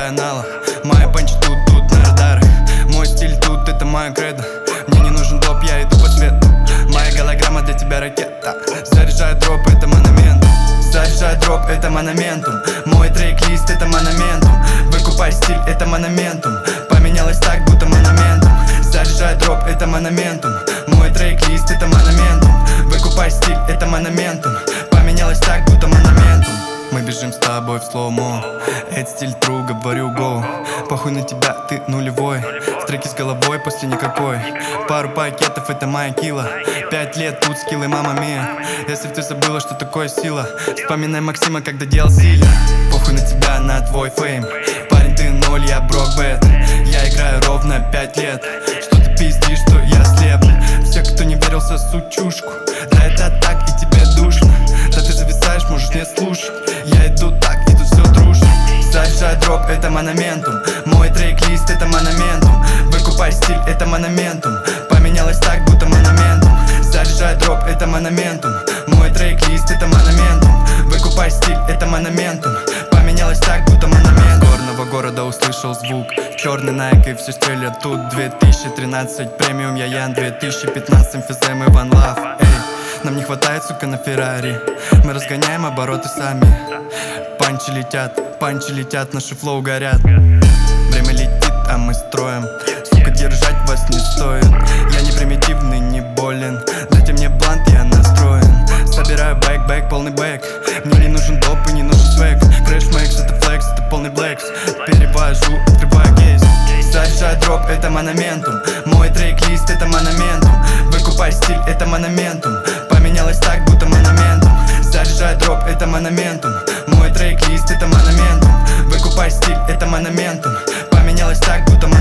летаю нало. Мои панчи тут на радарах. Мой стиль тут, это моя кредо. Мне не нужен доп, я иду по свету. Моя голограмма для тебя ракета. Заряжаю дроп, это монумент. Заряжаю дроп, это монументум. Мой трек-лист, это монументум. Выкупай стиль, это монументум. Поменялось так, будто монументум. Заряжаю дроп, это монументум. Мой трек-лист, это монументум. Выкупай стиль, это монументум. Поменялось так, будто монументум. Мы бежим с тобой в слоумо. Это стиль true, говорю go. Похуй на тебя, ты нулевой. В треке с головой после никакой. Пару пакетов, это моя килла. 5 лет тут скиллы, мама мия. Если ты забыла, что такое сила, вспоминай Максима, когда делал сильно. Похуй на тебя, на твой фейм. Парень, ты ноль, я брокбет. Я играю ровно 5 лет. Что ты пиздишь, что я слеп. Все, кто не верил, сосут чушку. Да это так, и тебе душно. Да ты зависаешь, можешь не слушать. Я иду так, и тут все дружно. Заряжай дроп, это монументум. Мой трек-лист, это монументум. Выкупай стиль, это монументум. Поменялось так, будто монументум. Заряжай дроп, это монументум. Мой трек-лист, это монументум. Выкупай стиль, это монументум. Поменялось так, будто монумент. С горного города услышал звук. Черный Найк и все стрелят тут. 2013 премиум, я Ян. 2015 МФЗ, Иван Лав. Эй, нам не хватает, сука, на Феррари. Мы разгоняем обороты сами. Панчи летят, наши флоу горят. Время летит, а мы строим. Сука, держать вас не стоит. Я не примитивный, не болен. Дайте мне блант, я настроен. Собираю бэк, полный бэк. Мне не нужен доп и не нужен свек. Крэш мэкс, это флекс, это полный блэкс. Перевожу, открываю кейс. Заряжаю дроп, это монументум. Мой трек-лист, это монументум. Выкупай стиль, это монументум. Поменялось так, будто монументум. Заряжаю дроп, это монументум. Мой трек-лист, это монументум. Выкупай стиль, это монументум. Поменялось так, будто